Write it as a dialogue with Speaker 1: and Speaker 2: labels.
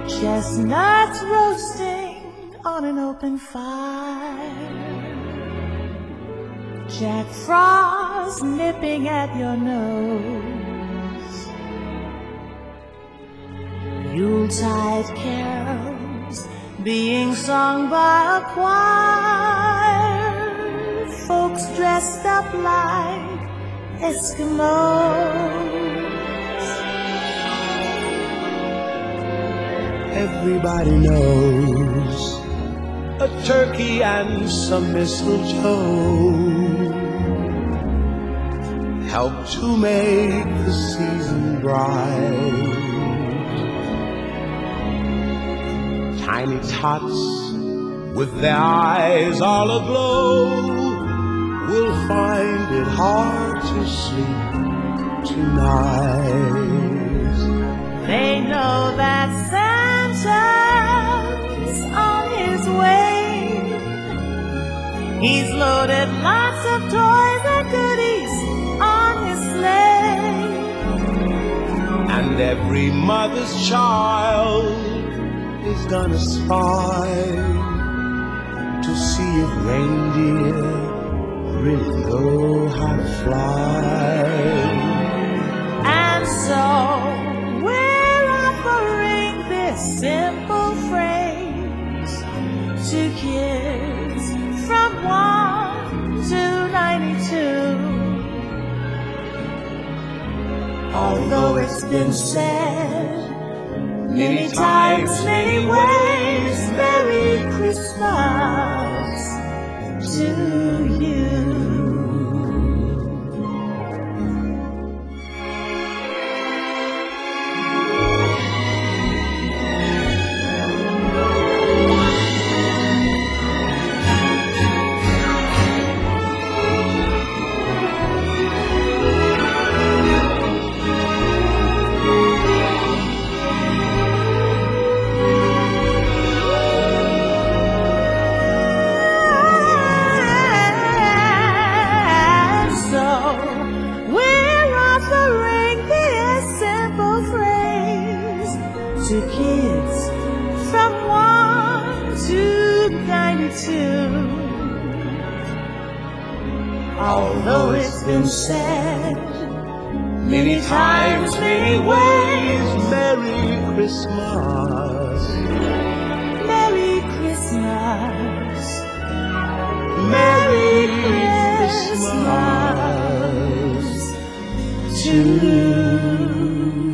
Speaker 1: Chestnuts roasting on an open fire, Jack Frost nipping at your nose, Yuletide carols being sung by a choir, folks dressed up like Eskimos.
Speaker 2: Everybody knows a turkey and some mistletoe help to make the season bright. Tiny tots with their eyes all aglow will find it hard to sleep tonight.
Speaker 1: They know that Santa's on his way. He's loaded lots of toys and goodies on his sleigh.
Speaker 2: And every mother's child is gonna spy to see if reindeer really know how to fly.
Speaker 1: And so we're offering this simple phrase to kids from 1 to 92. Although it's been said many times, many ways, Merry Christmas to you. To kids from 1 to 92. Although it's been said many times, many ways,
Speaker 2: Merry Christmas,
Speaker 1: Merry Christmas,
Speaker 2: Merry Christmas to you.